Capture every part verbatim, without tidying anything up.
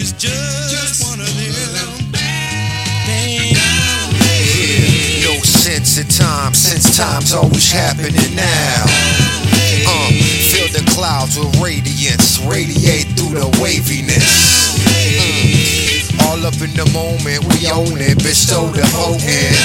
is just one of them. Yeah, no sense in time, since time's always happening now. Uh, fill the clouds with radiance, radiate through the waviness. Mm. All up in the moment, we own it, bestow the potent.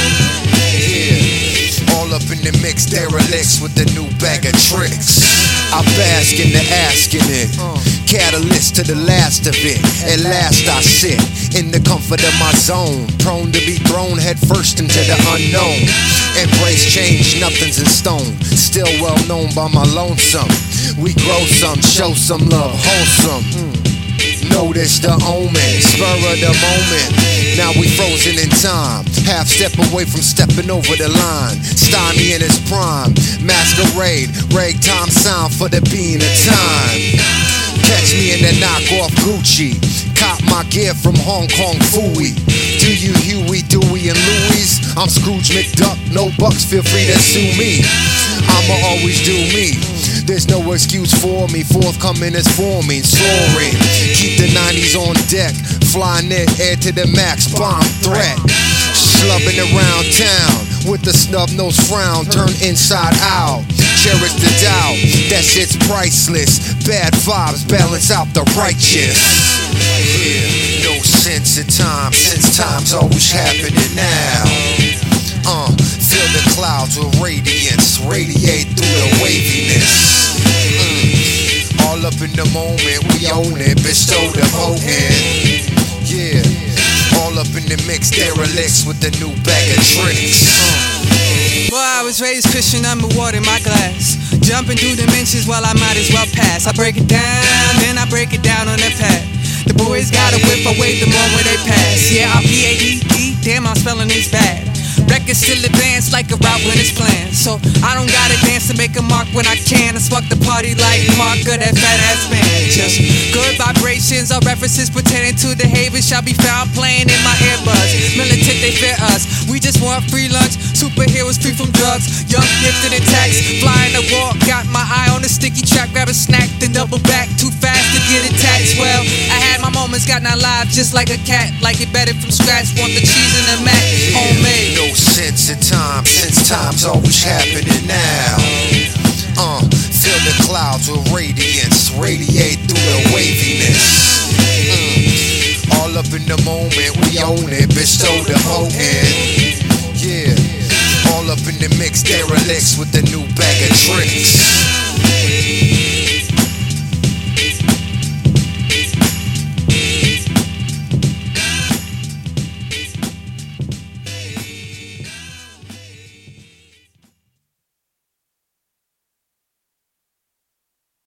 Yeah, all up in the mix, derelicts with the new bag of tricks. I bask in the asking it, catalyst to the last of it. At last I sit in the comfort of my zone, prone to be thrown head first into the unknown. Embrace change, nothing's in stone. Still well known by my lonesome. We grow some, show some love, wholesome. Notice the omen, spur of the moment. Now we frozen in time, half step away from stepping over the line. Stymie in his prime, masquerade, ragtime sound for the being of time. Catch me in the knockoff Gucci, cop my gear from Hong Kong Fooey. Do you Huey, Dewey, and Louis? I'm Scrooge McDuck, no bucks, feel free to sue me. I'ma always do me. There's no excuse for me, forthcoming is forming, soaring. Keep the nineties on deck, flying it, air to the max, bomb threat. Slubbing around town with the snub nose frown, turn inside out. Cherish the doubt, that shit's priceless. Bad vibes balance out the righteous. Yeah, no sense in time, since time's always happening now. Uh, fill the clouds with radiance, radiate through the waviness. Mm. All up in the moment, we own it, bestow the potent. Yeah, all up in the mix, derelicts with the new bag of tricks. Boy, I was raised Christian, I'm water in my glass. Jumping through dimensions while I might as well pass. I break it down, then I break it down on the pad. The boys got a whip, I wave them on where they pass. Yeah, I'm P A D D, damn, I'm spelling these bad. Records still advance like a route when it's planned. So I don't gotta dance to make a mark when I can. I spark the party like Mark of that fat ass band. Just good vibrations or references pertaining to the havens shall be found playing in my earbuds. Militant, they fear us. We just want free lunch. Superheroes free from drugs. Young, gifted, and tax. Flying the wall, got my eye on the sticky trap. Grab a snack, then double back. Too fast to get attached. Well, I had my moments, got not live just like a cat. Like it better from scratch. Want the cheese in the mat, homemade. No sense in time, since time's always happening now. Uh, fill the clouds with radiance, radiate through the waviness. Mm. All up in the moment, we own it, bestow the potent. Yeah, all up in the mix, derelicts with the new bag of tricks.